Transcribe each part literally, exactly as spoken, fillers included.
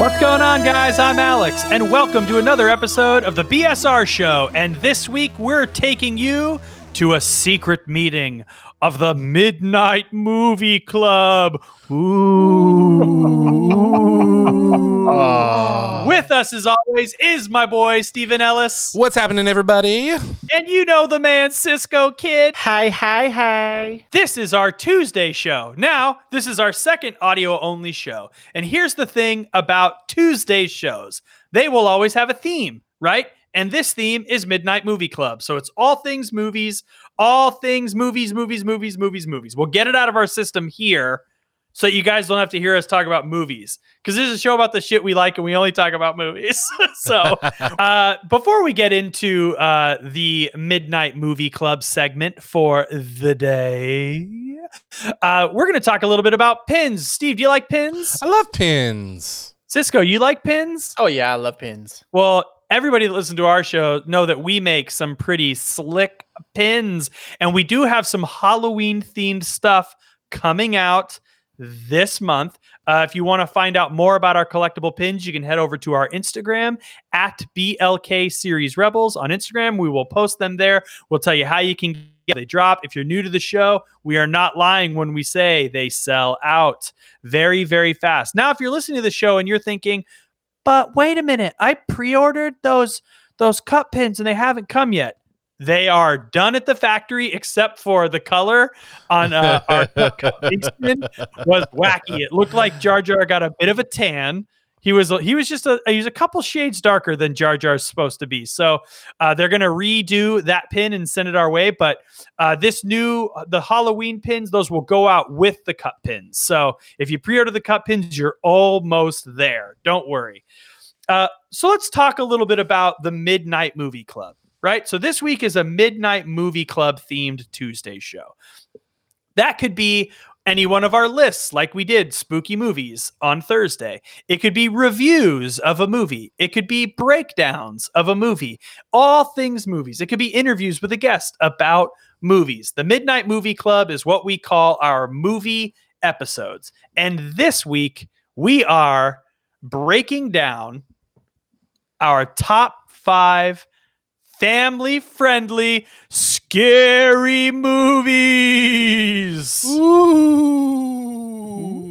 What's going on, guys? I'm Alex, and welcome to another episode of the B S R Show. And this week, we're taking you to a secret meeting of the Midnight Movie Club. Ooh. Oh. With us, as always, is my boy, Stephen Ellis. What's happening, everybody? And you know the man, Cisco Kid. Hi, hi, hi. This is our Tuesday show. Now, this is our second audio-only show. And here's the thing about Tuesday shows. They will always have a theme, right? And this theme is Midnight Movie Club. So it's all things movies, all things movies, movies, movies, movies, movies. We'll get it out of our system here so you guys don't have to hear us talk about movies. Because this is a show about the shit we like and we only talk about movies. so uh, before we get into uh, the Midnight Movie Club segment for the day, uh, we're going to talk a little bit about pins. Steve, do you like pins? I love pins. Cisco, you like pins? Oh, yeah, I love pins. Well, everybody that listens to our show know that we make some pretty slick pins. And we do have some Halloween-themed stuff coming out this month. Uh, if you want to find out more about our collectible pins, you can head over to our Instagram at B L K Series Rebels on Instagram. We will post them there. We'll tell you how you can get they drop. If you're new to the show, we are not lying when we say they sell out very, very fast. Now, if you're listening to the show and you're thinking, but wait a minute, I pre-ordered those those cup pins and they haven't come yet. They are done at the factory, except for the color on uh, our cup pin was wacky. It looked like Jar Jar got a bit of a tan. He was he was just a he was a couple shades darker than Jar Jar's supposed to be. So uh, they're gonna redo that pin and send it our way. But uh, this new the Halloween pins, those will go out with the cup pins. So if you pre-order the cup pins, you're almost there. Don't worry. Uh, so let's talk a little bit about the Midnight Movie Club. Right. So this week is a Midnight Movie Club themed Tuesday show. That could be any one of our lists, like we did spooky movies on Thursday. It could be reviews of a movie. It could be breakdowns of a movie, all things movies. It could be interviews with a guest about movies. The Midnight Movie Club is what we call our movie episodes. And this week we are breaking down our top five family-friendly, scary movies. Ooh.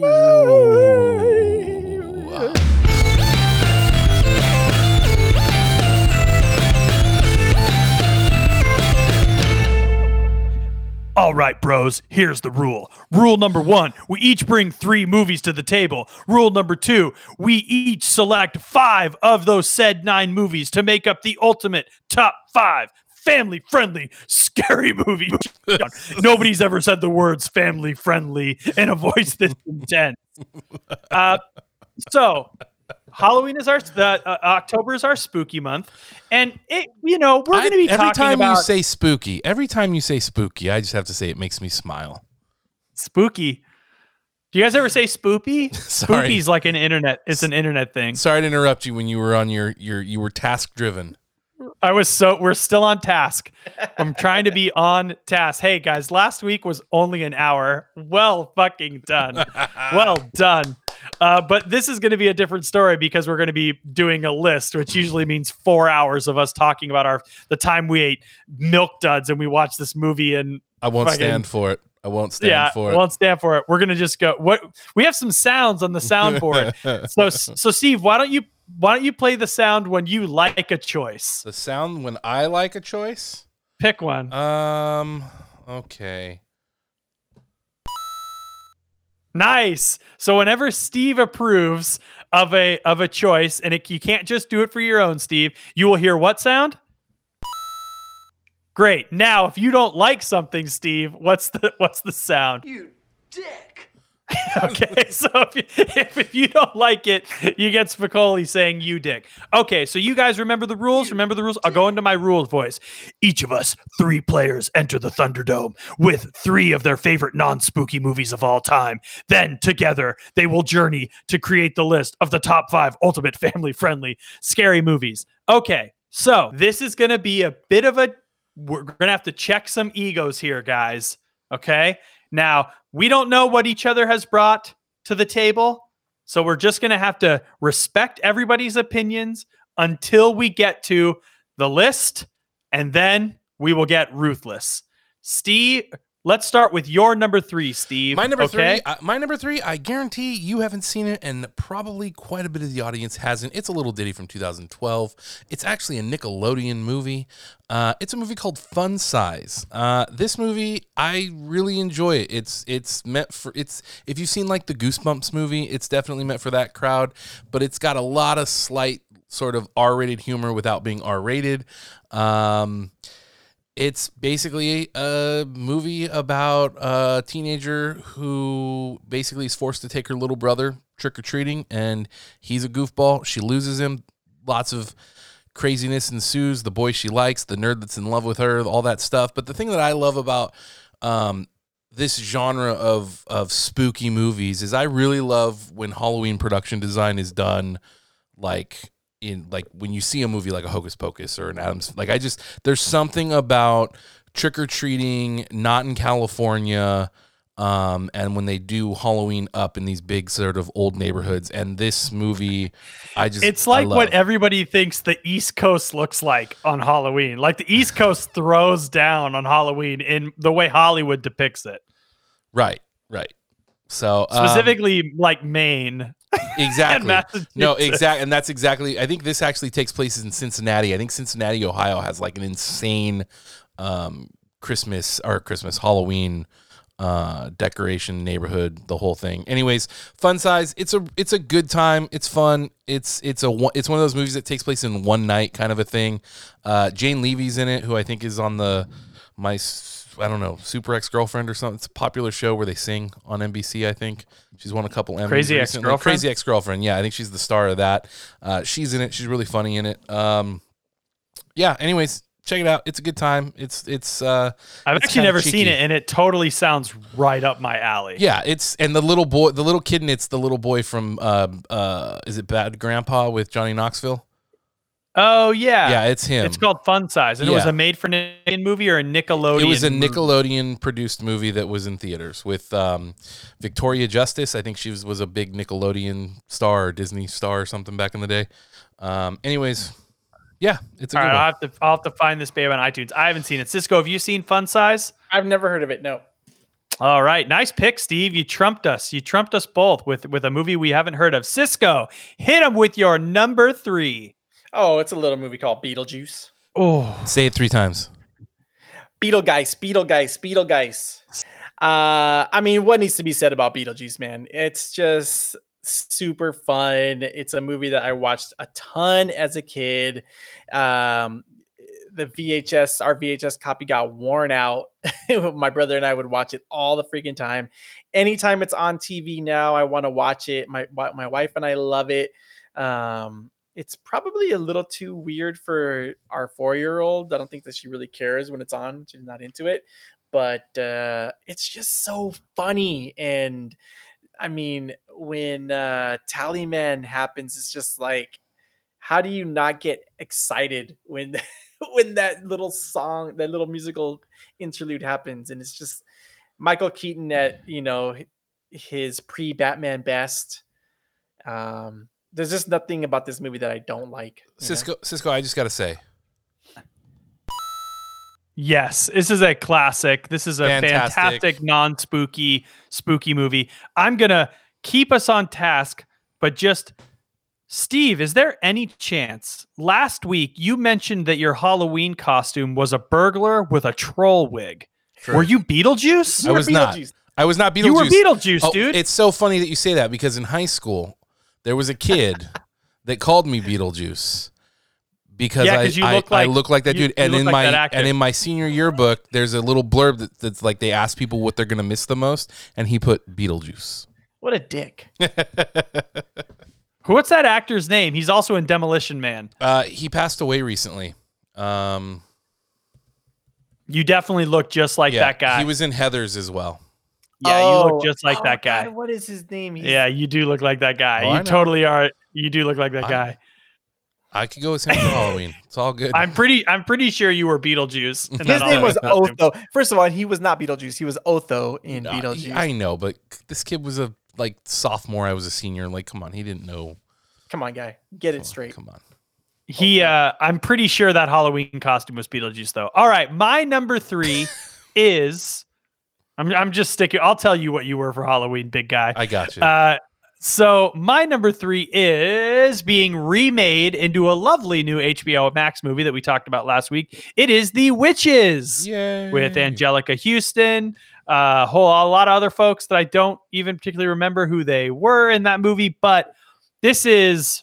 All right, bros, here's the rule. Rule number one, we each bring three movies to the table. Rule number two, we each select five of those said nine movies to make up the ultimate top five family-friendly scary movie. Nobody's ever said the words family-friendly in a voice this intense. Uh, so... Halloween is our the, uh, October is our spooky month, and it you know we're going to be I, every talking time about you say spooky. Every time you say spooky, I just have to say it makes me smile. spooky. Do you guys ever say spoopy? Sorry. Spoopy's like an internet. It's an internet thing. Sorry to interrupt you when you were on your your you were task driven. I was so we're still on task. I'm trying to be on task. Hey guys, last week was only an hour. Well fucking done. Well done. Uh, but this is going to be a different story because we're going to be doing a list, which usually means four hours of us talking about our the time we ate Milk Duds and we watched this movie. And I won't fucking, stand for it. I won't stand yeah, for it. it. Won't stand for it. We're going to just go. What we have some sounds on the soundboard. so so Steve, why don't you why don't you play the sound when you like a choice? The sound when I like a choice? Pick one. Um. Okay. Nice. So whenever Steve approves of a of a choice, and it, you can't just do it for your own, Steve, you will hear what sound? Great. Now, if you don't like something, Steve, what's the what's the sound? You dick. Okay, so if you, if, if you don't like it, you get Spicoli saying you dick. Okay, so you guys remember the rules? Remember the rules? I'll go into my rules voice. Each of us, three players, enter the Thunderdome with three of their favorite non-spooky movies of all time. Then, together, they will journey to create the list of the top five ultimate family-friendly scary movies. Okay, so this is going to be a bit of a... We're going to have to check some egos here, guys. Okay? Now, we don't know what each other has brought to the table. So we're just going to have to respect everybody's opinions until we get to the list, and then we will get ruthless. Steve, let's start with your number three, Steve. My number okay? three, uh, my number three, I guarantee you haven't seen it, and probably quite a bit of the audience hasn't. It's a little ditty from two thousand twelve. It's actually a Nickelodeon movie. Uh, it's a movie called Fun Size. Uh, this movie, I really enjoy it. It's it's meant for it's if you've seen like the Goosebumps movie, it's definitely meant for that crowd. But it's got a lot of slight sort of R-rated humor without being R-rated. Um, It's basically a movie about a teenager who basically is forced to take her little brother trick-or-treating, and he's a goofball. She loses him. Lots of craziness ensues. The boy she likes, the nerd that's in love with her, all that stuff. But the thing that I love about um, this genre of, of spooky movies is I really love when Halloween production design is done like in like when you see a movie like a Hocus Pocus or an Adams, like I just, there's something about trick-or-treating, not in California, um, and when they do Halloween up in these big sort of old neighborhoods, and this movie, I just, it's like I love. what everybody thinks the East Coast looks like on Halloween. Like the East Coast throws down on Halloween in the way Hollywood depicts it. Right, right. So um, specifically like Maine. Exactly. No, exactly. And that's exactly, I think this actually takes place in Cincinnati. I think Cincinnati, Ohio has like an insane um, Christmas or Christmas Halloween uh, decoration neighborhood, the whole thing. Anyways, Fun Size. It's a, it's a good time. It's fun. It's, it's a, it's one of those movies that takes place in one night kind of a thing. Uh, Jane Levy's in it, who I think is on the, my, I don't know, Super Ex-Girlfriend or something. It's a popular show where they sing on N B C, I think. She's won a couple Emmys. Crazy recently. Ex-Girlfriend? Crazy Ex-Girlfriend, yeah. I think she's the star of that. Uh, she's in it. She's really funny in it. Um, yeah, anyways, check it out. It's a good time. It's, it's, uh, I've it's actually kinda never cheeky. seen it, and it totally sounds right up my alley. Yeah, it's, and the little boy, the little kid in it's the little boy from, uh, uh, is it Bad Grandpa with Johnny Knoxville? Oh, yeah. Yeah, it's him. It's called Fun Size. And it was Yeah. a made-for-Nickelodeon movie or a Nickelodeon It was a movie? Nickelodeon-produced movie that was in theaters with um, Victoria Justice. I think she was, was a big Nickelodeon star or Disney star or something back in the day. Um, anyways, yeah, it's a All good right, one. I'll have, to, I'll have to find this babe on iTunes. I haven't seen it. Cisco, have you seen Fun Size? I've never heard of it. No. All right. Nice pick, Steve. You trumped us. You trumped us both with, with a movie we haven't heard of. Cisco, hit him with your number three. Oh, it's a little movie called Beetlejuice. Oh, Say it three times. Beetlegeist, Beetlegeist, Beetlegeist. Uh, I mean, what needs to be said about Beetlejuice, man? It's just super fun. It's a movie that I watched a ton as a kid. Um, the V H S, our V H S copy got worn out. My brother and I would watch it all the freaking time. Anytime it's on T V now, I want to watch it. My my wife and I love it. Um, It's probably a little too weird for our four-year-old. I don't think that she really cares when it's on. She's not into it. But uh, it's just so funny. And, I mean, when uh, Tallyman happens, it's just like, how do you not get excited when when that little song, that little musical interlude happens? And it's just Michael Keaton at, you know, his pre-Batman best. Um There's just nothing about this movie that I don't like. Cisco, know? Cisco, I just got to say. yes. This is a classic. This is a Fantastic. fantastic, non-spooky, spooky movie. I'm going to keep us on task, but just, Steve, is there any chance? Last week, you mentioned that your Halloween costume was a burglar with a troll wig. Sure. Were you Beetlejuice? I was not. I was not Beetlejuice. You were Beetlejuice, oh, dude. It's so funny that you say that because in high school, there was a kid that called me Beetlejuice because Yeah, I, 'cause you I, look I like- look like that you- dude. you And look in like my that actor. and in my senior yearbook, there's a little blurb that, that's like they ask people what they're gonna miss the most, and he put Beetlejuice. What a dick. What's that actor's name? He's also in Demolition Man. Uh, he passed away recently. Um, You definitely look just like yeah, that guy. he was in Heathers as well. yeah, you Oh, look just like oh, that guy. God, what is his name? He's, Yeah, you do look like that guy. Oh, I you know. totally are. You do look like that I- guy. I could go with him for Halloween. It's all good. I'm pretty. I'm pretty sure you were Beetlejuice. in His that name was Halloween costume. Otho. First of all, he was not Beetlejuice. He was Otho in No, Beetlejuice. I know, but this kid was a like sophomore. I was a senior. Like, come on, he didn't know. Come on, guy, get it Oh, straight. Come on. He, uh, I'm pretty sure that Halloween costume was Beetlejuice, though. All right, my number three is. I'm, I'm just sticking. I'll tell you what you were for Halloween, big guy. I got you. Uh, so my number three is being remade into a lovely new H B O Max movie that we talked about last week. It is The Witches Yay. with Angelica Houston, uh, a whole a lot of other folks that I don't even particularly remember who they were in that movie. But this is,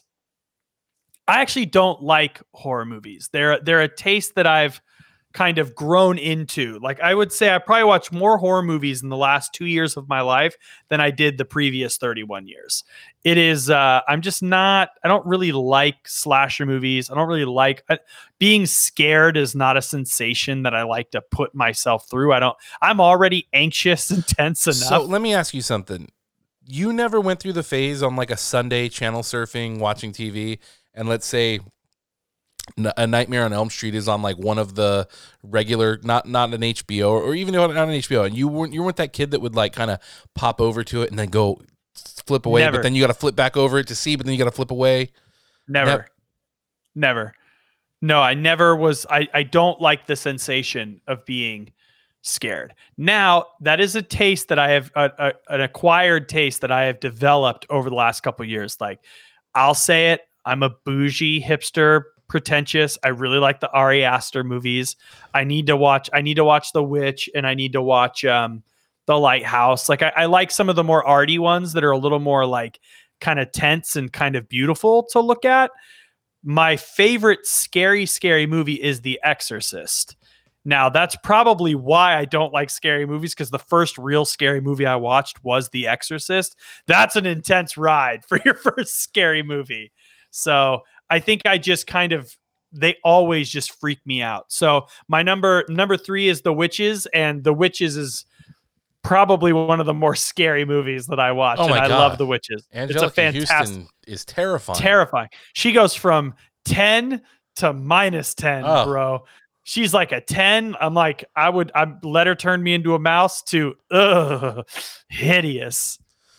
I actually don't like horror movies. They're they're a taste that I've kind of grown into. Like, I would say I probably watched more horror movies in the last two years of my life than I did the previous thirty-one years. It is, uh, I'm just not, I don't really like slasher movies. I don't really like uh, being scared is not a sensation that I like to put myself through. I don't, I'm already anxious and tense enough. So let me ask you something. You never went through the phase on like a Sunday channel surfing, watching T V, and let's say A Nightmare on Elm Street is on like one of the regular, not not an H B O or even not an H B O, and you weren't you weren't that kid that would like kind of pop over to it and then go flip away, Never. but then you got to flip back over it to see, but then you got to flip away. Never. Never. Never. No, I never was. I, I don't like the sensation of being scared. Now, that is a taste that I have, a, a, an acquired taste that I have developed over the last couple of years. Like, I'll say it, I'm a bougie hipster, pretentious. I really like the Ari Aster movies. I need to watch, I need to watch The Witch, and I need to watch um, The Lighthouse. Like, I, I like some of the more arty ones that are a little more like kind of tense and kind of beautiful to look at. My favorite scary, scary movie is The Exorcist. Now, that's probably why I don't like scary movies, because the first real scary movie I watched was The Exorcist. That's an intense ride for your first scary movie. So I think I just kind of, they always just freak me out. So my number number three is The Witches, and The Witches is probably one of the more scary movies that I watch. Oh my and I God. love The Witches. Angelica it's a fantastic, Houston is terrifying. terrifying. She goes from ten to minus ten, Oh. bro. She's like a ten. I'm like, I would, I let her turn me into a mouse to, ugh, hideous.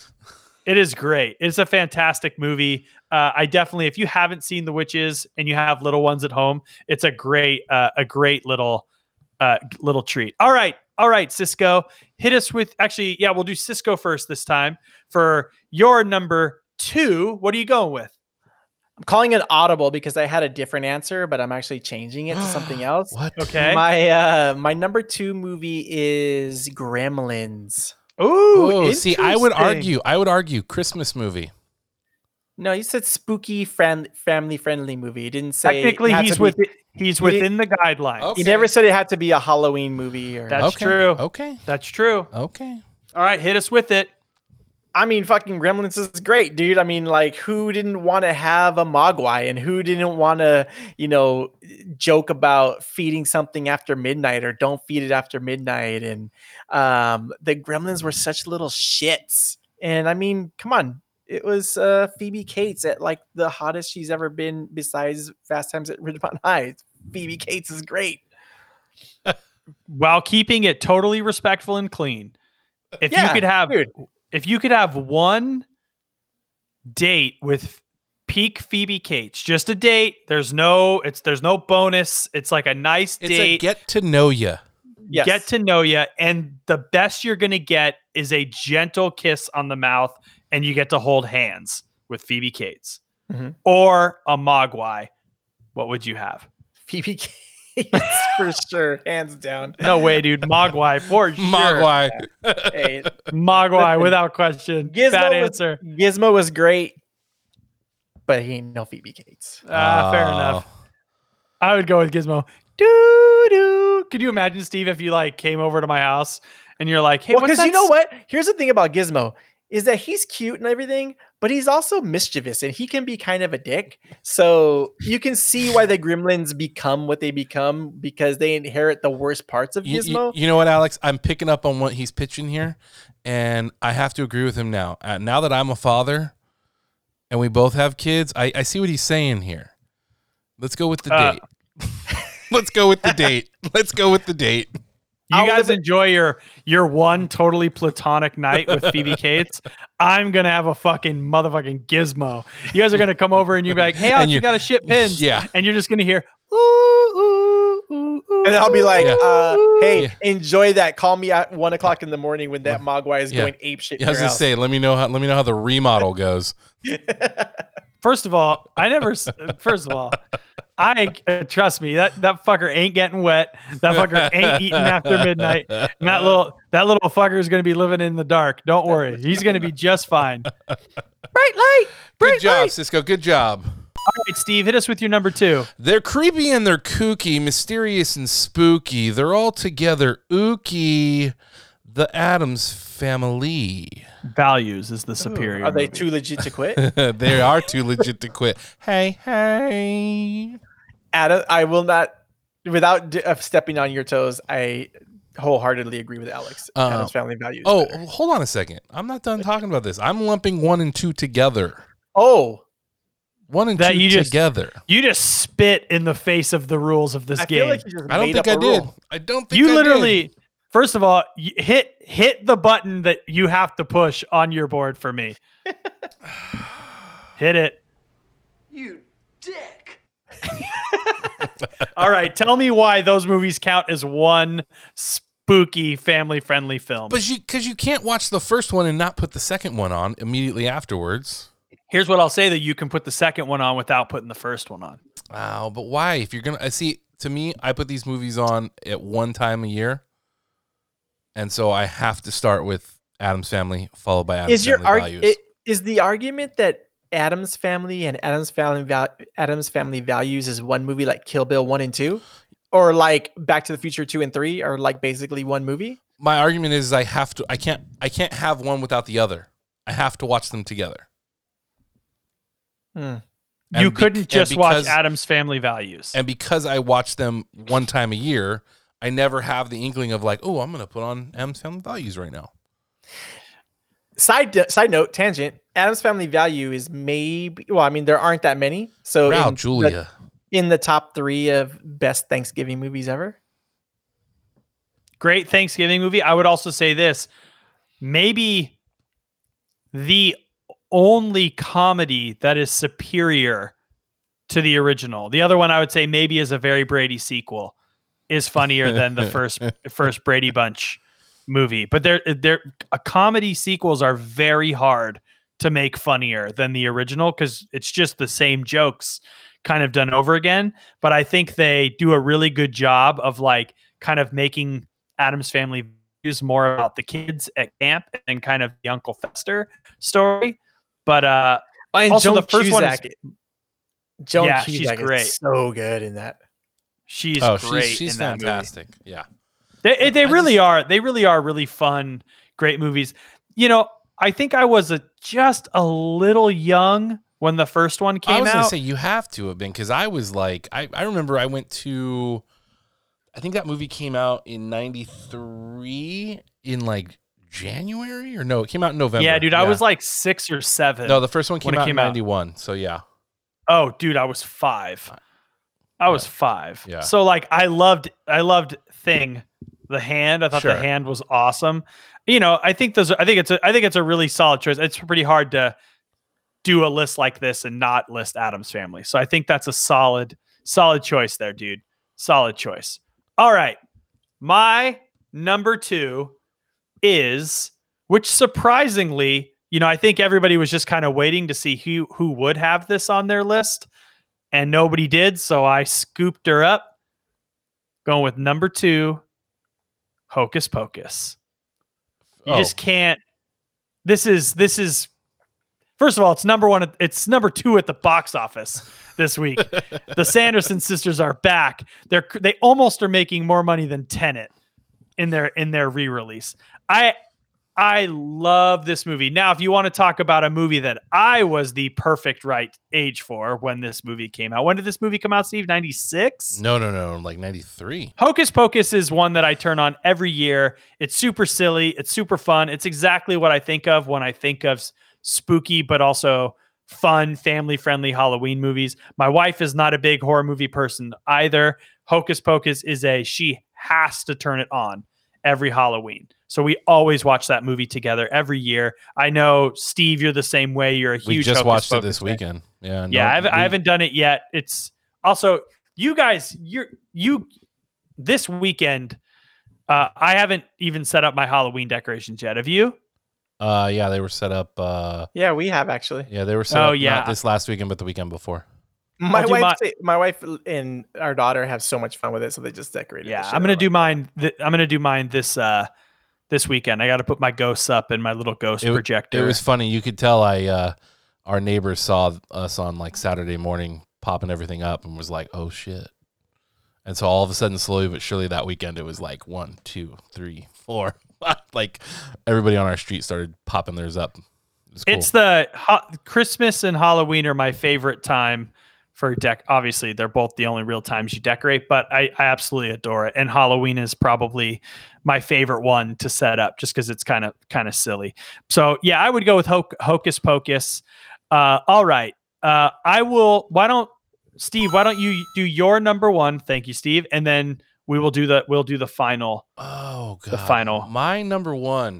It is great. It's a fantastic movie. Uh, I definitely, if you haven't seen The Witches and you have little ones at home, it's a great, uh, a great little, uh, little treat. All right. All right, Cisco, hit us with, actually, yeah, we'll do Cisco first this time for your number two. What are you going with? I'm calling it audible because I had a different answer, but I'm actually changing it to something else. What? Okay. My uh my number two movie is Gremlins. Ooh, Oh, see, I would interesting. argue, I would argue Christmas movie. No, you said spooky, friend, family friendly movie. You didn't say Technically, it had he's to be- with he's He within the guidelines. Okay. You never said it had to be a Halloween movie or. That's okay. true. Okay. That's true. Okay. All right, hit us with it. I mean, fucking Gremlins is great, dude. I mean, like, who didn't want to have a Mogwai, and who didn't want to, you know, joke about feeding something after midnight or don't feed it after midnight? And um, the Gremlins were such little shits. And I mean, come on, it was uh, Phoebe Cates at like the hottest she's ever been besides Fast Times at Ridgemont High. Phoebe Cates is great. While keeping it totally respectful and clean. If you Yeah, could have dude. if you could have one date with peak Phoebe Cates, just a date, there's no it's there's no bonus. It's like a nice It's a date. get to know you. Yes. Get to know you, and the best you're gonna get is a gentle kiss on the mouth, and you get to hold hands with Phoebe Cates Mhm. or a Mogwai. What would you have? Phoebe Cates for sure, hands down. No way, dude. Mogwai for sure. Mogwai. Hey, Mogwai, Listen, without question. Gizmo Bad was- answer. Gizmo was great, but he ain't no Phoebe Cates. Ah, fair Oh. enough. I would go with Gizmo. Doo doo. Could you imagine, Steve, if you like came over to my house and you're like, "Hey, Well, what's because you that know s- what? Here's the thing about Gizmo is that he's cute and everything, but he's also mischievous and he can be kind of a dick. So you can see why the Gremlins become what they become because they inherit the worst parts of You, Gizmo. you, you know what, Alex? I'm picking up on what he's pitching here, and I have to agree with him now. Uh, now that I'm a father and we both have kids, I, I see what he's saying here. Let's go with the Uh, date. Let's go with the date. Let's go with the date. You I'll guys live it- enjoy your your one totally platonic night with Phoebe Cates. I'm gonna have a fucking motherfucking gizmo. You guys are gonna come over and you're like, "Hey, Alex, you- you got to ship pins." yeah. and you're just gonna hear, "Ooh, ooh, ooh, ooh." And I'll be like, Yeah. uh, hey, Yeah. enjoy that. Call me at one o'clock in the morning when that Mogwai is Yeah. going ape shit. Yeah, I was gonna say, let me know how let me know how the remodel goes. First of all, I never. s- First of all, I uh, trust me that that fucker ain't getting wet. That fucker ain't eating after midnight. And that little that little fucker is gonna be living in the dark. Don't worry, he's gonna be just fine. Bright light, Good bright job, light. Cisco. Good job. All right, Steve, hit us with your number two. They're creepy and they're kooky, mysterious and spooky. They're all together ooky. The Addams Family. Values is the superior. Are they movie. too legit to quit? They are too legit to quit. Hey, hey. Adam, I will not, without d- uh, stepping on your toes, I wholeheartedly agree with Alex. Uh, Adam's Family Values. Oh, better. hold on a second. I'm not done talking about this. I'm lumping one and two together. oh, One and That two you just- together. You just spit in the face of the rules of this I game. feel like you just I don't made think up I a did. rule. I don't think you I literally, did. first of all, y- hit hit the button that you have to push on your board for me. Hit it. You dick. All right, tell me why those movies count as one spooky family-friendly film. But you, because you can't watch the first one and not put the second one on immediately afterwards. Here's what I'll say: that you can put the second one on without putting the first one on. Oh, but why? If you're gonna, I see. To me, I put these movies on at one time a year, and so I have to start with Addams Family, followed by Addams Is your Family arg- Values. it, is the argument that Adam's Family and Adam's Family Val- Adam's Family Values is one movie like Kill Bill one and two, or like Back to the Future two and three, are like basically one movie? My argument is I have to. I can't. I can't have one without the other. I have to watch them together. Hmm. And you bec- couldn't and just watch because- Adam's Family Values. And because I watch them one time a year, I never have the inkling of like, oh, I'm going to put on Adam's Family Values right now. Side side note, tangent. Adam's Family Value is maybe well, I mean there aren't that many. So Wow, in the- Julia. in the top three of best Thanksgiving movies ever. Great Thanksgiving movie. I would also say this: maybe the only comedy that is superior to the original. The other one I would say maybe is a Very Brady sequel is funnier than the first first Brady Bunch movie. But they're they're a comedy sequels are very hard to make funnier than the original because it's just the same jokes kind of done over again. But I think they do a really good job of like kind of making Addams Family Values more about the kids at camp and kind of the Uncle Fester story. But uh Oh, and Also, Joan the first one is- Cusack. Joan Yeah, she's Cusack great. is so good in that. she's oh, great she's, she's in that movie. fantastic. Yeah. They they I really just- are. They really are really fun, great movies. You know, I think I was a, just a little young when the first one I came was going to out. say you have to have been because I was like, I, I remember I went to, I think that movie came out in ninety-three in like January or no, it came out in November. Yeah, dude, I was like six or seven. no, the first one when came it out came in out. ninety-one. So yeah. Oh, dude, I was five. I was five. Yeah. So like, I loved, I loved Thing, the hand. I thought Sure. the hand was awesome. You know, I think those. I think it's a. I think it's a really solid choice. It's pretty hard to do a list like this and not list Addams Family. So I think that's a solid, solid choice there, dude. Solid choice. All right, my number two is, which surprisingly, you know, I think everybody was just kind of waiting to see who who would have this on their list, and nobody did. So I scooped her up. Going with number two, Hocus Pocus. You Oh. just can't. This is this is. First of all, it's number one. at- It's number two at the box office this week. The Sanderson sisters are back. They're they almost are making more money than Tenet in their in their re-release. I I love this movie. Now, if you want to talk about a movie that I was the perfect right age for when this movie came out. When did this movie come out, Steve? ninety-six? No, no, no, like ninety-three. Hocus Pocus is one that I turn on every year. It's super silly. It's super fun. It's exactly what I think of when I think of s- spooky, but also fun, family-friendly Halloween movies. My wife is not a big horror movie person either. Hocus Pocus is a, she has to turn it on every Halloween. So we always watch that movie together every year. I know, Steve, you're the same way. You're a huge We just Hocus watched it Pocus this fan. weekend. Yeah. Yeah, no, I, haven't, I we- haven't done it yet. It's also, you guys, you're, you, this weekend, uh, I haven't even set up my Halloween decorations yet. Have you? Uh, yeah, they were set up. Uh, Yeah, we have actually. yeah, they were set Oh, up yeah. not this last weekend, but the weekend before. My do wife, my- say- my wife and our daughter have so much fun with it, so they just decorated. Yeah, the shit I'm gonna out do of it. mine. Th- I'm gonna do mine this uh this weekend. I got to put my ghosts up and my little ghost It, projector. it was funny. You could tell I uh, our neighbors saw us on like Saturday morning popping everything up and was like, "Oh shit!" And so all of a sudden, slowly but surely, that weekend it was like one, two, three, four. Like everybody on our street started popping theirs up. It was cool. It's the ho- Christmas and Halloween are my favorite time for deck. Obviously, they're both the only real times you decorate, but I, I absolutely adore it. And Halloween is probably my favorite one to set up, just because it's kind of kind of silly. So yeah, I would go with Hoc- Hocus Pocus. Uh, all right, uh, I will. Why don't Steve? Why don't you do your number one? Thank you, Steve, and then we will do the we'll do the final. Oh god, the final. My number one.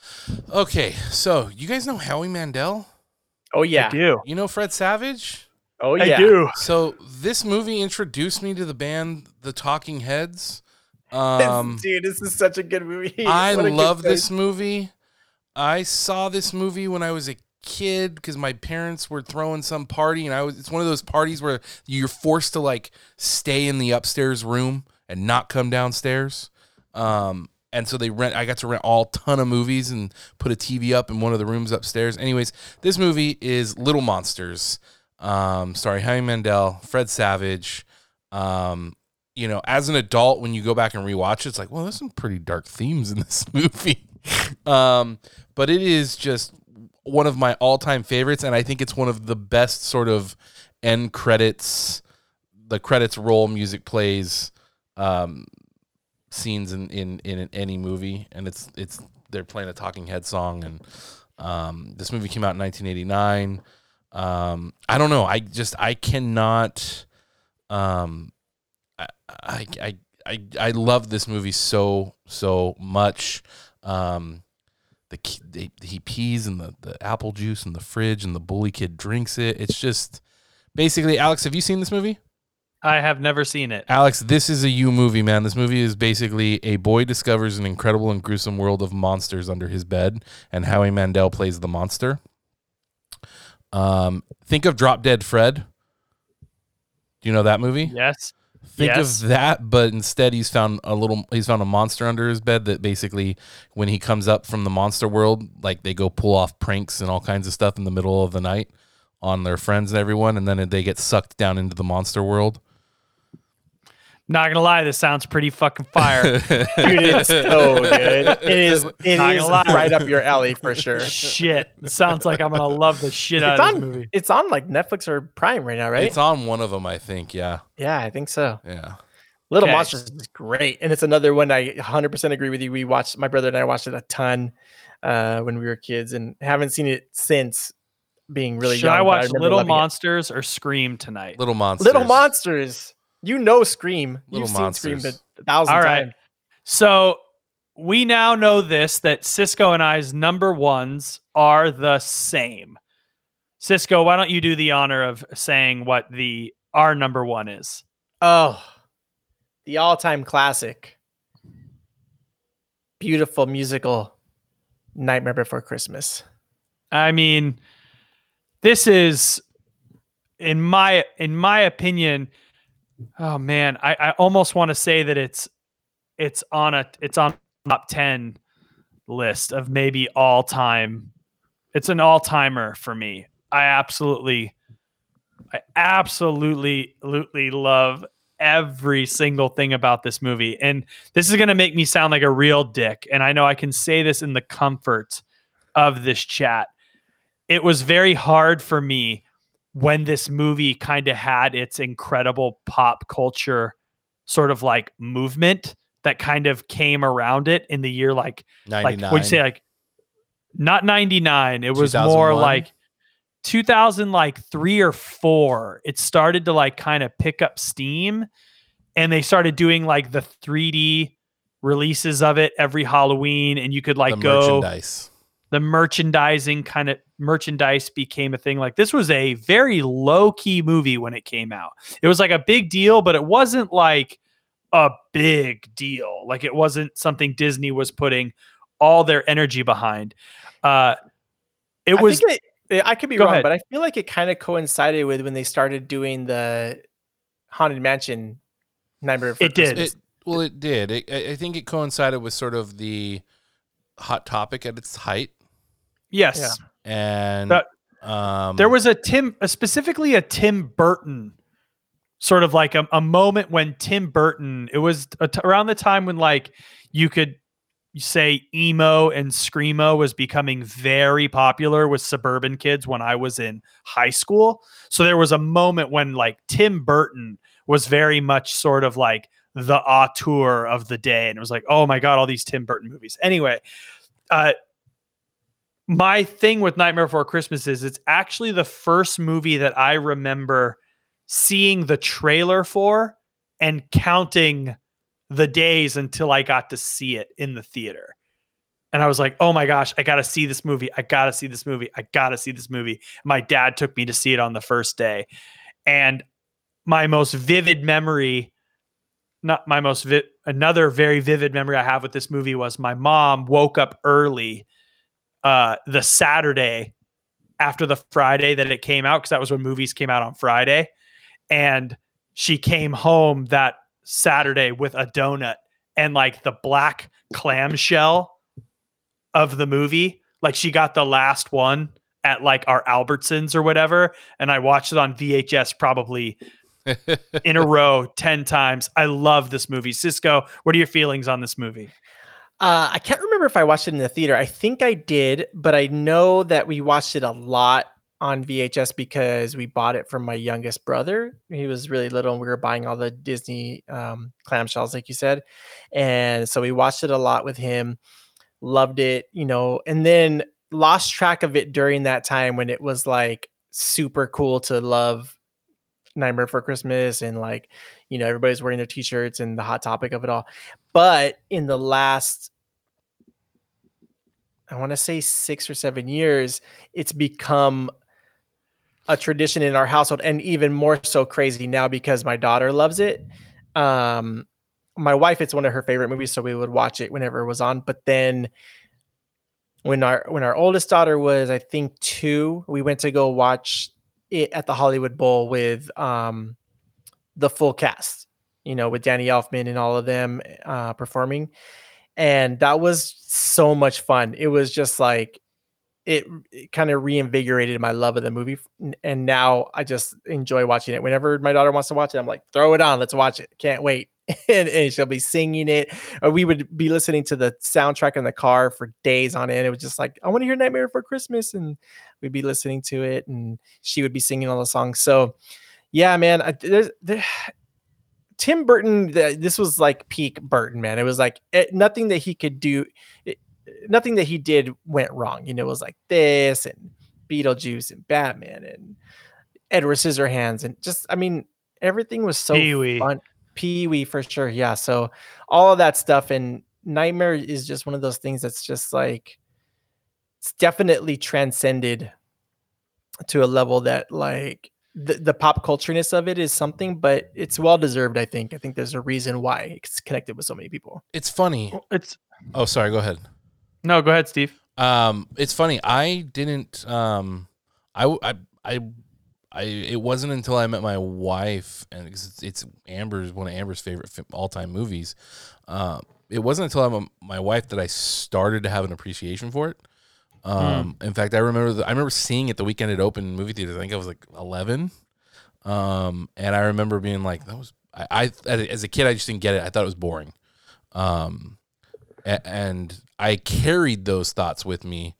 Okay, so you guys know Howie Mandel? Oh I yeah. do. You know Fred Savage? Oh I yeah. do. So this movie introduced me to the band The Talking Heads. Um, Dude, this is such a good movie. I What a good love this choice. movie. I saw this movie when I was a kid because my parents were throwing some party, and I was. It's one of those parties where you're forced to like stay in the upstairs room and not come downstairs. Um, and so they rent. I got to rent all ton of movies and put a T V up in one of the rooms upstairs. Anyways, this movie is Little Monsters. Um, sorry, Howie Mandel, Fred Savage. Um, you know, as an adult, when you go back and rewatch it, it's like, well, there's some pretty dark themes in this movie. um, but it is just one of my all-time favorites, and I think it's one of the best sort of end credits, the credits roll, music plays, um, scenes in, in, in any movie, and it's it's they're playing a Talking Head song, and um, this movie came out in nineteen eighty-nine. Um, I don't know. I just I cannot. Um, I, I I I I love this movie so so much. Um, the they, he pees in the, the apple juice in the fridge, and the bully kid drinks it. It's just basically. Alex, have you seen this movie? I have never seen it. Alex, this is a you movie, man. This movie is basically a boy discovers an incredible and gruesome world of monsters under his bed, and Howie Mandel plays the monster. Um, think of Drop Dead Fred. Do you know that movie? Yes. Think Yes. of that, but instead he's found a little. He's found a monster under his bed that basically, when he comes up from the monster world, like they go pull off pranks and all kinds of stuff in the middle of the night on their friends and everyone, and then they get sucked down into the monster world. Not gonna lie, this sounds pretty fucking fire. Dude, it's so good. It is. It Not is gonna lie. right up your alley for sure. Shit, it sounds like I'm gonna love the shit out It's of this on. movie. It's on like Netflix or Prime right now, right? It's on one of them, I think. Yeah, yeah, I think so. yeah. Little Okay. Monsters is great, and it's another one I one hundred percent agree with you. We watched, my brother and I watched it a ton uh, when we were kids, and haven't seen it since being really Should young. I but watch remember Little loving it. Monsters or Scream tonight? Little monsters. Little Monsters. You know Scream. Little You've seen Scream Monsters. a thousand All right. times. So we now know this, that Cisco and I's number ones are the same. Cisco, why don't you do the honor of saying what the our number one is? Oh, the all-time classic, beautiful musical, Nightmare Before Christmas. I mean, this is in my in my opinion. Oh man, I, I almost want to say that it's it's on a it's on top ten list of maybe all time. It's an all timer for me. I absolutely, I absolutely, absolutely love every single thing about this movie. And this is going to make me sound like a real dick. And I know I can say this in the comfort of this chat. It was very hard for me when this movie kind of had its incredible pop culture sort of like movement that kind of came around it in the year like like ninety-nine. what'd you say, like not ninety-nine, it was more two thousand one? like two thousand like three or four. It started to like kind of pick up steam, and they started doing like the three D releases of it every Halloween, and you could like The go. merchandise. The merchandising kind of merchandise became a thing. Like this was a very low key movie when it came out. It was like a big deal, but it wasn't like a big deal. Like it wasn't something Disney was putting all their energy behind. Uh, it I was. think it, I could be Go wrong, ahead. but I feel like it kind of coincided with when they started doing the Haunted Mansion Nightmare Before It did. Christmas. It, well, it did. It, I I think it coincided with sort of the Hot Topic at its height. Yes. And That- um, There was a Tim, uh, specifically a Tim Burton, sort of like a, a moment when Tim Burton, it was a t- around the time when like you could say emo and screamo was becoming very popular with suburban kids when I was in high school. So there was a moment when like Tim Burton was very much sort of like the auteur of the day. And it was like, oh my God, all these Tim Burton movies. Anyway, uh, my thing with Nightmare Before Christmas is it's actually the first movie that I remember seeing the trailer for and counting the days until I got to see it in the theater. And I was like, oh my gosh, I got to see this movie. I got to see this movie. I got to see this movie. My dad took me to see it on the first day. And my most vivid memory, not my most, vi- another very vivid memory I have with this movie was my mom woke up early uh, the Saturday after the Friday that it came out, because that was when movies came out on Friday. And she came home that Saturday with a donut and like the black clamshell of the movie. Like she got the last one at like our Albertsons or whatever. And I watched it on V H S probably in a row ten times. I love this movie. Cisco, what are your feelings on this movie? Uh, I can't remember if I watched it in the theater. I think I did, but I know that we watched it a lot on V H S because we bought it from my youngest brother. He was really little and we were buying all the Disney um, clamshells, like you said. And so we watched it a lot with him, loved it, you know, and then lost track of it during that time when it was like super cool to love Nightmare Before Christmas and like, you know, everybody's wearing their t-shirts and the hot topic of it all. But in the last, I want to say six or seven years, it's become a tradition in our household, and even more so crazy now because my daughter loves it. Um, my wife, it's one of her favorite movies, so we would watch it whenever it was on. But then when our when our oldest daughter was, I think, two, we went to go watch it at the Hollywood Bowl with um, the full cast, you know, with Danny Elfman and all of them uh, performing. And that was so much fun. It was just like, it, it kind of reinvigorated my love of the movie. And now I just enjoy watching it. Whenever my daughter wants to watch it, I'm like, throw it on, let's watch it. Can't wait. and, and she'll be singing it. Or we would be listening to the soundtrack in the car for days on end. It was just like, I want to hear Nightmare Before Christmas. And we'd be listening to it and she would be singing all the songs. So yeah, man, I, there's, there, Tim Burton, this was like peak Burton, man. It was like it, nothing that he could do. It, nothing that he did went wrong. You know, it was like this and Beetlejuice and Batman and Edward Scissorhands. And just, I mean, everything was so Pee-wee. fun. Pee-wee for sure. Yeah. So all of that stuff, and Nightmare is just one of those things that's just like, it's definitely transcended to a level that like the, the pop cultureness of it is something, but it's well-deserved. I think, I think there's a reason why it's connected with so many people. It's funny. It's Oh, sorry. Go ahead. no, go ahead, Steve. Um, it's funny. I didn't. Um, I, I, I, I. It wasn't until I met my wife, and it's, it's Amber's one of Amber's favorite all-time movies. Uh, it wasn't until I met my wife that I started to have an appreciation for it. Um, mm. In fact, I remember. The, I remember seeing it the weekend it opened in movie theaters. I think I was like eleven. Um, and I remember being like, "That was." I, I as a kid, I just didn't get it. I thought it was boring. Um. And I carried those thoughts with me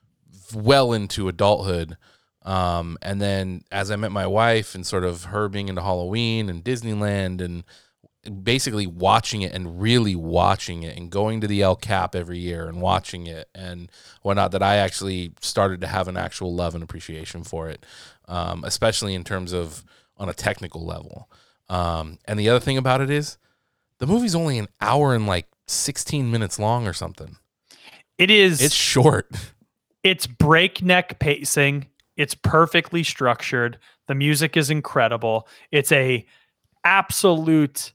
well into adulthood. Um, and then as I met my wife and sort of her being into Halloween and Disneyland and basically watching it and really watching it and going to the El Cap every year and watching it and whatnot, that I actually started to have an actual love and appreciation for it, um, especially in terms of on a technical level. Um, and the other thing about it is the movie's only an hour and like sixteen minutes long or something. It is. It's short. It's breakneck pacing. It's perfectly structured. The music is incredible. It's a absolute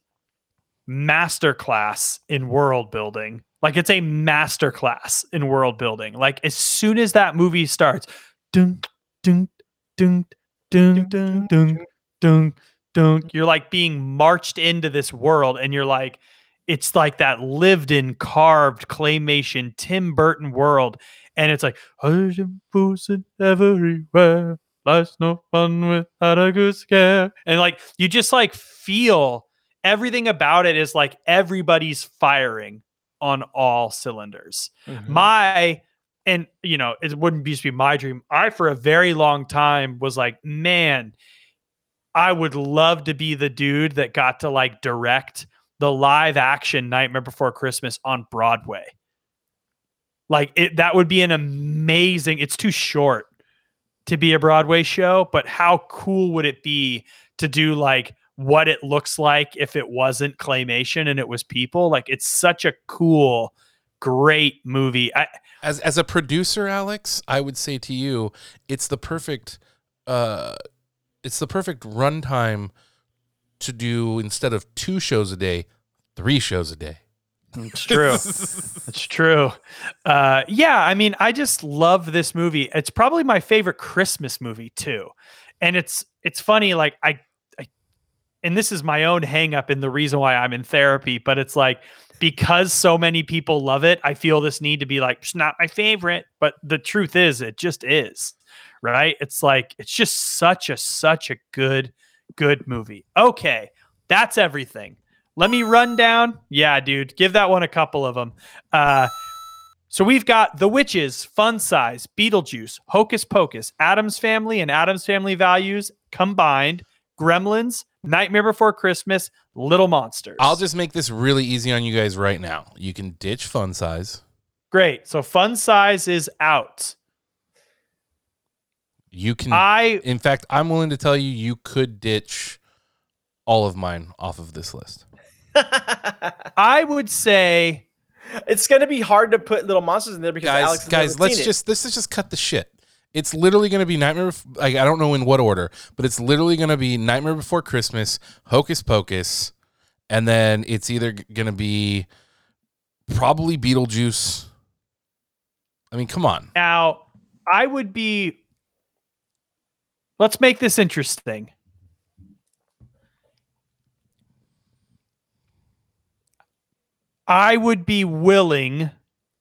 masterclass in world building. Like it's a masterclass in world building. Like as soon as that movie starts, dun, dun, dun, dun, dun, dun, dun, dun, you're like being marched into this world, and you're like, it's like that lived in carved claymation Tim Burton world. And it's like, ocean fools everywhere. Life's no fun without a good scare. And like, you just like feel everything about it is like everybody's firing on all cylinders. Mm-hmm. My, and you know, it wouldn't used to be my dream. I, for a very long time, was like, man, I would love to be the dude that got to like direct the live action Nightmare Before Christmas on Broadway. Like it, that would be an amazing, it's too short to be a Broadway show, but how cool would it be to do like what it looks like if it wasn't claymation and it was people? Like it's such a cool, great movie. I, As as a producer, Alex, I would say to you, it's the perfect, uh, it's the perfect runtime to do, instead of two shows a day, three shows a day. It's true. It's true. Uh, yeah, I mean, I just love this movie. It's probably my favorite Christmas movie too. And it's it's funny, like I, I and this is my own hang up and the reason why I'm in therapy, but it's like because so many people love it, I feel this need to be like, it's not my favorite. But the truth is, it just is. Right? It's like it's just such a such a good, good movie. Okay, that's everything. Let me run down. Yeah, dude, give that one a couple of them. Uh, so we've got The Witches, Fun Size, Beetlejuice, Hocus Pocus, Addams Family, and Addams Family Values combined, Gremlins, Nightmare Before Christmas, Little Monsters. I'll just make this really easy on you guys right now. You can ditch Fun Size. Great. So Fun Size is out. You can. I. In fact, I'm willing to tell you, you could ditch all of mine off of this list. I would say it's going to be hard to put Little Monsters in there because guys, Alex has guys, never let's seen just let's just cut the shit. It's literally going to be Nightmare. Bef- like I don't know in what order, but it's literally going to be Nightmare Before Christmas, Hocus Pocus, and then it's either going to be probably Beetlejuice. I mean, come on. Now, I would be. Let's make this interesting. I would be willing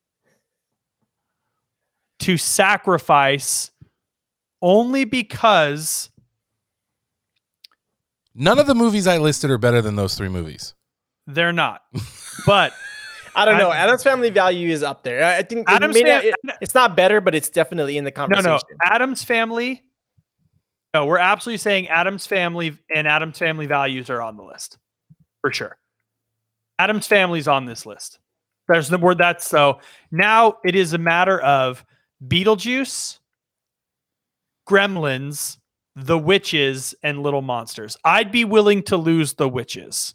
to sacrifice only because none of the movies I listed are better than those three movies. They're not. But I don't know. I- Addams Family Value is up there. I think it Addams may not- Fam- it- it's not better, but it's definitely in the no, conversation. no. Addams Family. No, we're absolutely saying Addams Family and Addams Family Values are on the list for sure. Addams Family's on this list. There's the word that's so. Now it is a matter of Beetlejuice, Gremlins, The Witches, and Little Monsters. I'd be willing to lose The Witches.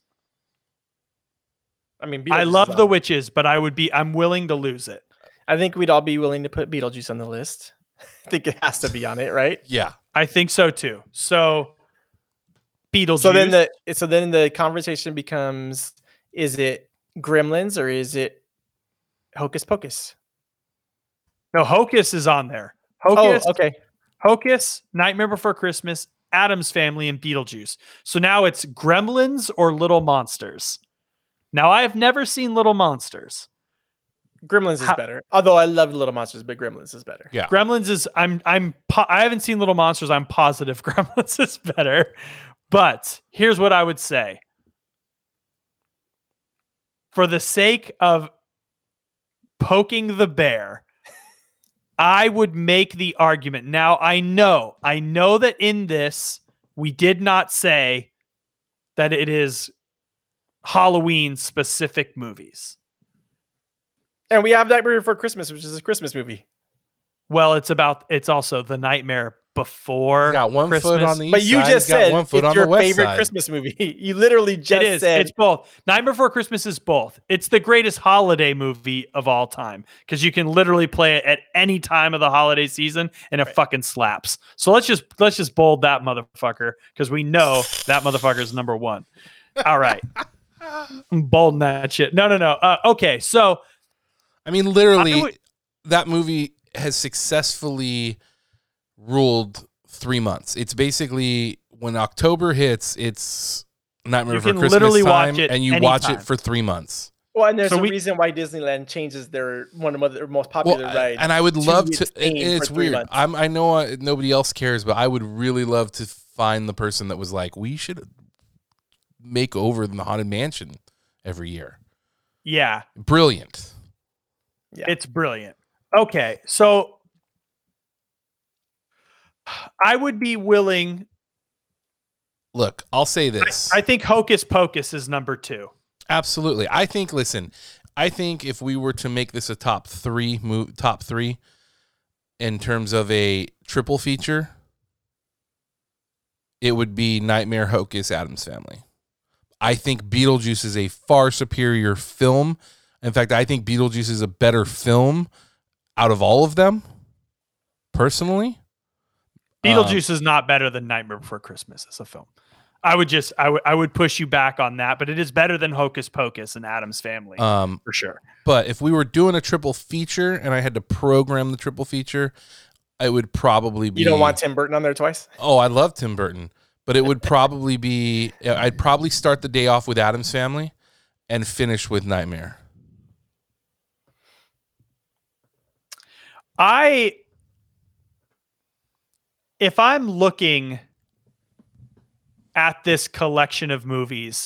I mean, I Beetlejuice love is The on. Witches, but I would be. I'm willing to lose it. I think we'd all be willing to put Beetlejuice on the list. I think it has to be on it, right? Yeah. I think so too. So Beetlejuice. So then the so then the conversation becomes: is it Gremlins or is it Hocus Pocus? no Hocus is on there. Hocus. Oh, okay. Hocus, Nightmare Before Christmas, Addams Family, and Beetlejuice. So now it's Gremlins or Little Monsters. Now I have never seen Little Monsters. Gremlins is How- better. Although I love Little Monsters, but Gremlins is better. Yeah. Gremlins is I'm I'm po- I haven't seen Little Monsters. I'm positive Gremlins is better. But here's what I would say. For the sake of poking the bear, I would make the argument. Now I know, I know that in this we did not say that it is Halloween specific movies. And we have Nightmare Before Christmas, which is a Christmas movie. Well, it's about it's also the Nightmare before He's got one Christmas. foot on the east But you side, just he's got said one foot it's on your the west favorite side. Christmas movie. You literally just It is. said It's both. Nightmare Before Christmas is both. It's the greatest holiday movie of all time because you can literally play it at any time of the holiday season and it fucking slaps. So let's just let's just bold that motherfucker because we know that motherfucker is number one. All right, I'm bolding that shit. No, no, no. Uh, okay, so I mean, literally, I would- that movie has successfully ruled three months. It's basically when October hits, it's Nightmare You Before can Christmas literally time, watch it and you watch anytime. it for three months. well, and there's So a we- reason why Disneyland changes their one of their most Well, popular I- rides. and I would to love its to. it- theme it's for three weird. months. I'm. I know uh, nobody else cares, but I would really love to find the person that was like, we should make over the Haunted Mansion every year. yeah, Brilliant. Yeah. it's brilliant. Okay, so I would be willing. Look, I'll say this. I think Hocus Pocus is number two. Absolutely. I think, listen, I think if we were to make this a top three, move, top three in terms of a triple feature, it would be Nightmare, Hocus, Addams Family. I think Beetlejuice is a far superior film. In fact, I think Beetlejuice is a better film out of all of them, personally. Beetlejuice is not better than Nightmare Before Christmas as a film. I would just I would I would push you back on that, but it is better than Hocus Pocus and Addams Family Um, for sure. But if we were doing a triple feature and I had to program the triple feature, it would probably be. You don't want Tim Burton on there twice? Oh, I love Tim Burton, but it would probably be. I'd probably start the day off with Addams Family, and finish with Nightmare. I if I'm looking at this collection of movies,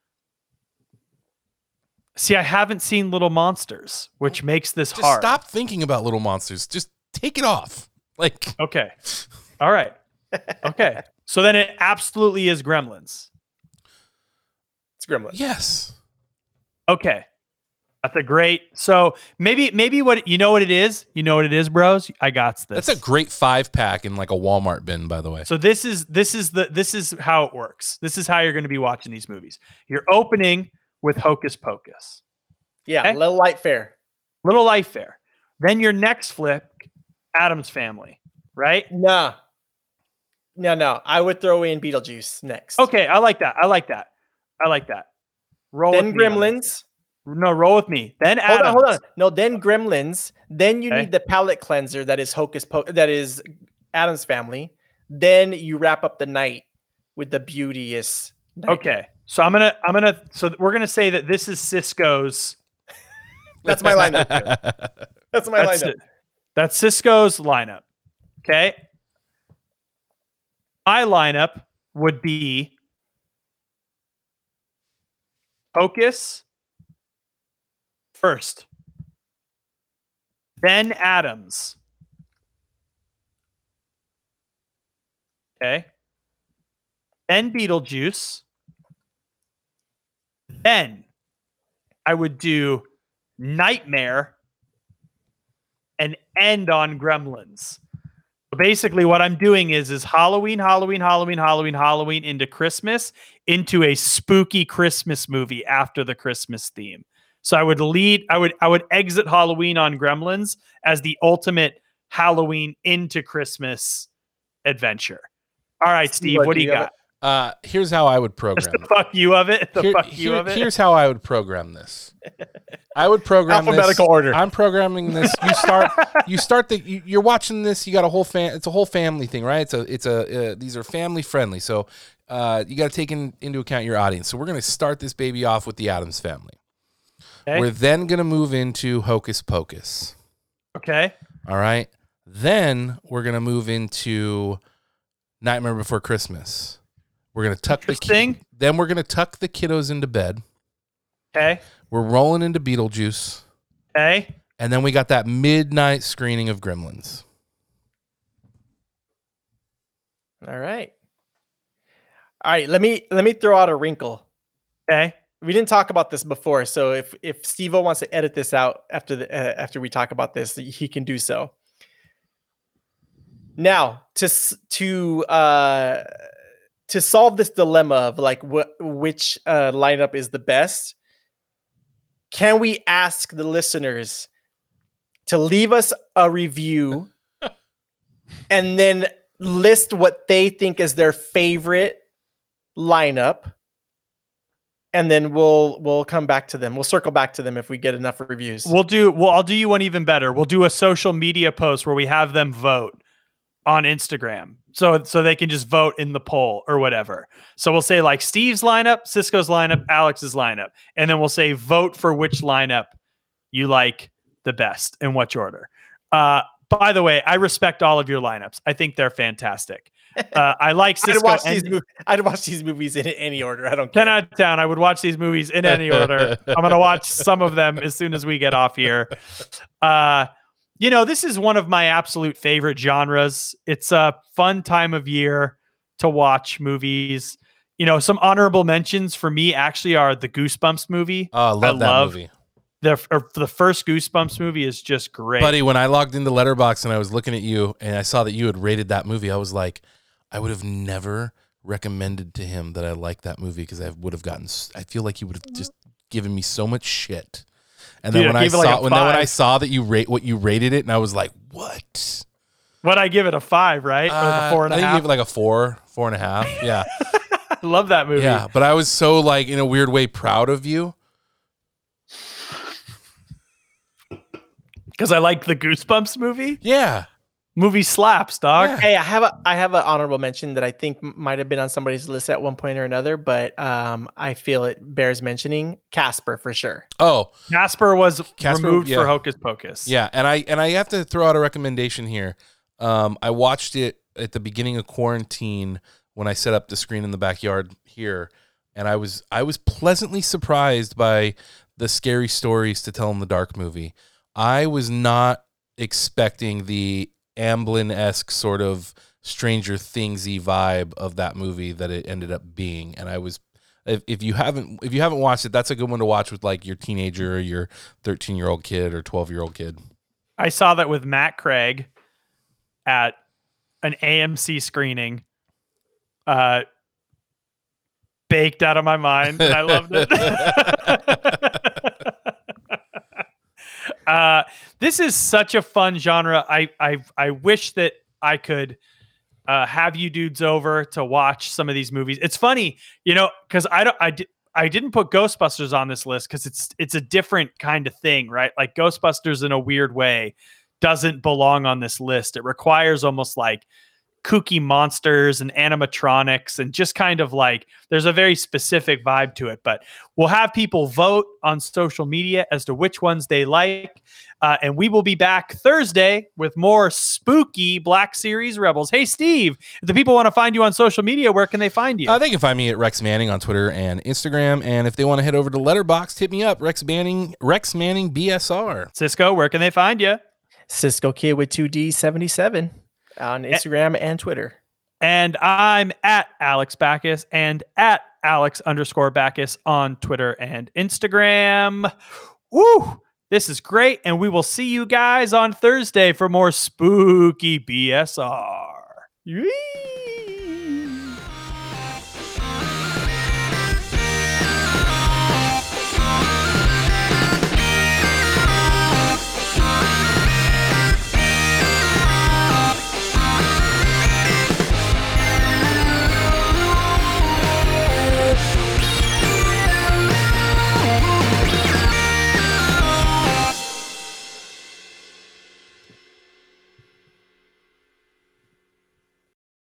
see, I haven't seen Little Monsters, which makes this Just hard. stop thinking about Little Monsters. Just take it off. Like, Okay. All right. Okay. So then it absolutely is Gremlins. It's Gremlins. yes. Okay. That's a great. So maybe maybe what you know what it is? You know what it is, bros? I got this. That's a great five pack in like a Walmart bin, by the way. So this is this is the this is how it works. This is how you're going to be watching these movies. You're opening with Hocus Pocus, Yeah, Okay. Little Light Fair. Little Life Fair. Then your next flip, Addams Family, right? Nah. No, no. I would throw in Beetlejuice next. Okay, I like that. I like that. I like that. Roll Then with me on this. Gremlins. No, roll with me. Then Hold Addams. on, hold on. No, then Gremlins. Then you Okay. need the palate cleanser that is Hocus Pocus. That is Addams Family. Then you wrap up the night with the beauteous. Nightmare. Okay, so I'm gonna I'm gonna so we're gonna say that this is Cisco's. That's my lineup. That's my That's lineup. it. That's Cisco's lineup. Okay. My lineup would be Hocus first, then Addams. Okay. Then Beetlejuice. Then I would do Nightmare and end on Gremlins. So basically what I'm doing is is Halloween, Halloween, Halloween, Halloween, Halloween into Christmas, into a spooky Christmas movie after the Christmas theme. So I would lead I would I would exit Halloween on Gremlins as the ultimate Halloween into Christmas adventure. All right, Steve, what do you got? Uh, here's how I would Just program the it. fuck you of it? The Here- fuck you here- of it? Here's how I would program this. I would program this. Alphabetical order. I'm programming this. You start. You start the. You, you're watching this. You got a whole fan. It's a whole family thing, right? It's a. It's a. Uh, these are family friendly. So, uh, you got to take in, into account your audience. So we're gonna start this baby off with the Addams Family. Okay. We're then gonna move into Hocus Pocus. Okay. All right. Then we're gonna move into Nightmare Before Christmas. We're gonna tuck the. Interesting. Ki- then we're gonna tuck the kiddos into bed. Okay. We're rolling into Beetlejuice. Okay. And then we got that midnight screening of Gremlins. All right. All right. Let me let me throw out a wrinkle. Okay. We didn't talk about this before, so if if Steve-O wants to edit this out after the uh, after we talk about this, he can do so. Now to s- to uh to solve this dilemma of like what which uh, lineup is the best, can we ask the listeners to leave us a review and then list what they think is their favorite lineup, and then we'll we'll come back to them. We'll circle back to them if we get enough reviews. We'll do. Well, I'll do you one even better. We'll do a social media post where we have them vote on Instagram, so so they can just vote in the poll or whatever. So we'll say like Steve's lineup, Cisco's lineup, Alex's lineup, and then we'll say vote for which lineup you like the best in which order. Uh, by the way, I respect all of your lineups. I think they're fantastic. Uh, I like Cisco. I'd watch and- these. Mo- I'd watch these movies in any order. I don't ten care. out of ten. I would watch these movies in any order. I'm going to watch some of them as soon as we get off here. Uh, you know, this is one of my absolute favorite genres. It's a fun time of year to watch movies. You know, some honorable mentions for me actually are the Goosebumps movie. Oh, I love I that love- movie. The, or the first Goosebumps movie is just great. Buddy, when I logged into Letterboxd and I was looking at you and I saw that you had rated that movie, I was like, I would have never recommended to him that I like that movie because I would have gotten, s- I feel like he would have just given me so much shit. And then Dude, when I I gave it like saw, a when then when I five. saw that you rate what you rated it, and I was like, what? What I give it a five, right? or Uh, the four and I a think you half. gave it like a four, four and a half. Yeah. I love that movie. Yeah. But I was so like in a weird way proud of you. Because I like the Goosebumps movie. Yeah. Movie slaps, dog. Yeah. Hey, I have a I have an honorable mention that I think m- might have been on somebody's list at one point or another, but um, I feel it bears mentioning. Casper for sure. Oh, Casper was Casper, removed yeah. for Hocus Pocus. yeah. And I and I have to throw out a recommendation here. Um, I watched it at the beginning of quarantine when I set up the screen in the backyard here, and I was I was pleasantly surprised by the Scary Stories to Tell in the Dark movie. I was not expecting the Amblin-esque sort of Stranger Thingsy vibe of that movie that it ended up being, and I was. If, if you haven't if you haven't watched it, that's a good one to watch with like your teenager or your thirteen year old kid or twelve year old kid. I saw that with Matt Craig at an A M C screening. Uh, baked out of my mind, and I loved it. uh, this is such a fun genre. I I I wish that I could uh, have you dudes over to watch some of these movies. It's funny, you know, because I don't I did. I didn't put Ghostbusters on this list because it's it's a different kind of thing, right? Like Ghostbusters in a weird way doesn't belong on this list. It requires almost like kooky monsters and animatronics and just kind of like there's a very specific vibe to it. But we'll have people vote on social media as to which ones they like. Uh, and we will be back Thursday with more spooky Black Series Rebels. Hey, Steve, if the people want to find you on social media, where can they find you? Uh, they can find me at Rex Manning on Twitter and Instagram, and if they want to head over to Letterboxd, hit me up, Rex Manning, Rex Manning B S R. Cisco, where can they find you? Cisco Kid with two D seventy-seven on Instagram and Twitter. And I'm at Alex Backus and at Alex underscore Backus on Twitter and Instagram. Woo! This is great. And we will see you guys on Thursday for more spooky B S R. Yee!